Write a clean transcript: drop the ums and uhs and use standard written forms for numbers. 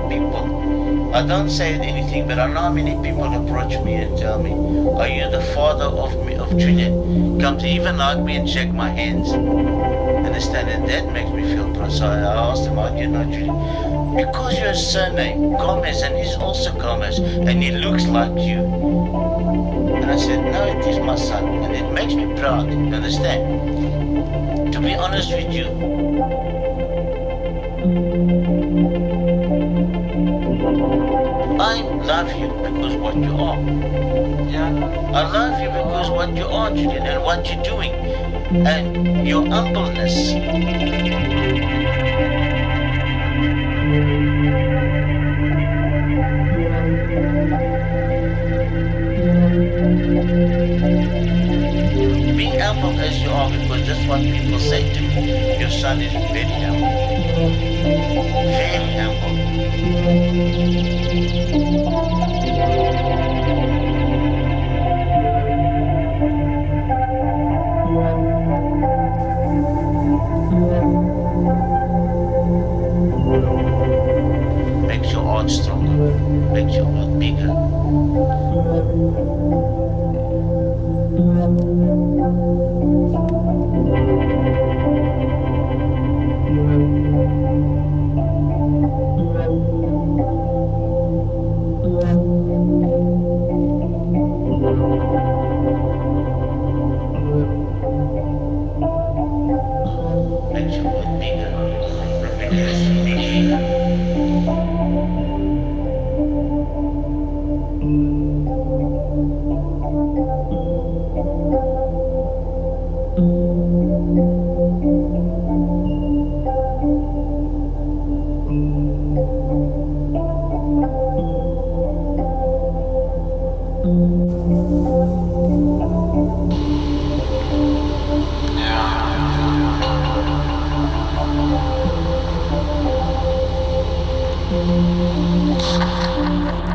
people. I don't say anything, but I know how many people approach me and tell me, "Are you the father of me, of Juliet?" Come to even hug me and shake my hands. Understand? And that makes me feel proud. So I asked him, "How do you know Juliet?" "Because your surname Gomez, and he's also Gomez, and he looks like you." And I said, "No, it is my son, and it makes me proud." You understand? To be honest with you, I love you because what you are. Yeah, I love you because what you are, Julian, and what you're doing, and your humbleness. Be humble as you are, because that's what people say to me. Your son is very humble. Very humble. Makes your heart stronger. Makes your heart bigger. Makes your heart bigger.